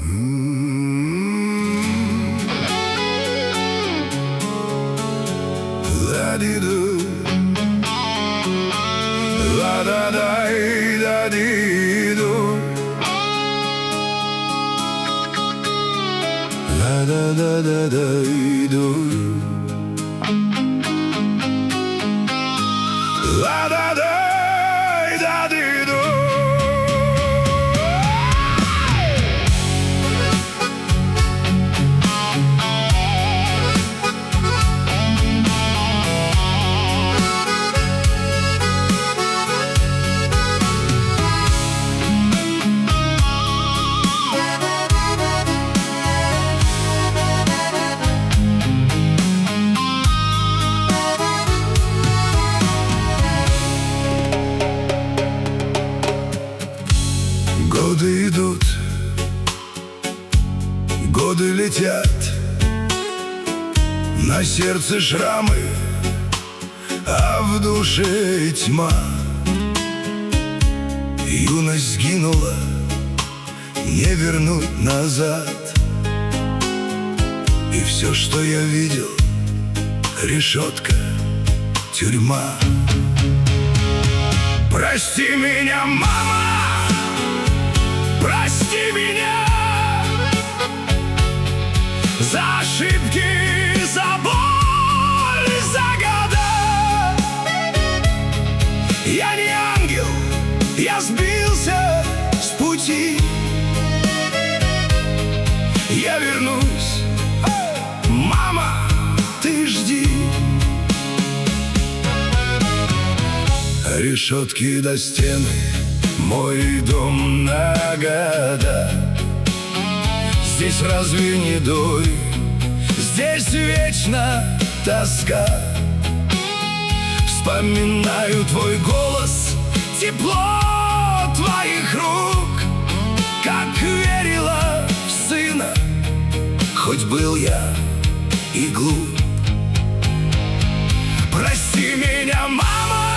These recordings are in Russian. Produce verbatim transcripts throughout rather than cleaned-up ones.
La-di-do, la-da-da-da-di-do, la-da-da-da-da-do, la-da-da-da-di-do. Годы идут, годы летят, на сердце шрамы, а в душе тьма. Юность сгинула, не вернуть назад. И все, что я видел, решетка, тюрьма. Прости меня, мама, прости меня за ошибки, за боль, за года. Я не ангел, я сбился с пути. Я вернусь, мама, ты жди. Решетки до стены, мой дом на года. Здесь разве не дой? Здесь вечно тоска. Вспоминаю твой голос, тепло твоих рук, как верила в сына, хоть был я и глуп. Прости меня, мама,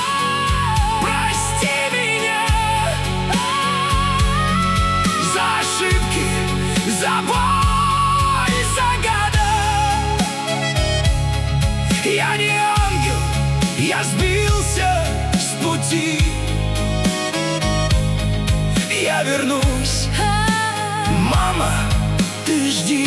за боль, за года. Я не ангел, я сбился с пути. Я вернусь, мама, ты жди.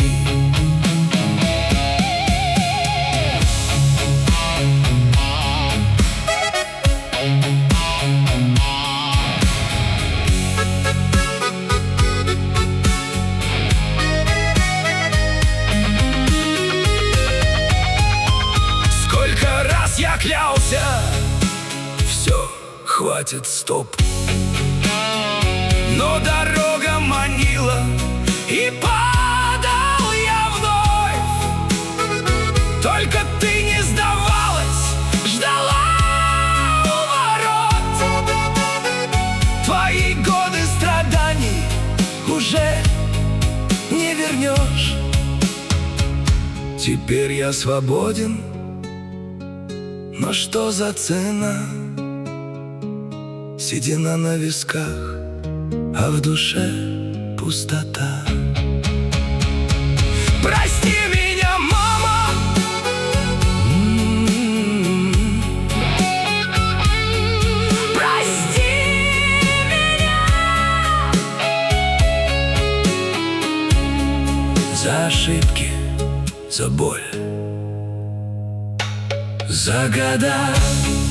Я клялся, все, хватит, стоп. Но дорога манила, и падал я вновь. Только ты не сдавалась, ждала у ворот. Твои годы страданий уже не вернешь. Теперь я свободен, но что за цена? Седина на висках, а в душе пустота. Прости меня, мама, прости меня за ошибки, за боль, за года.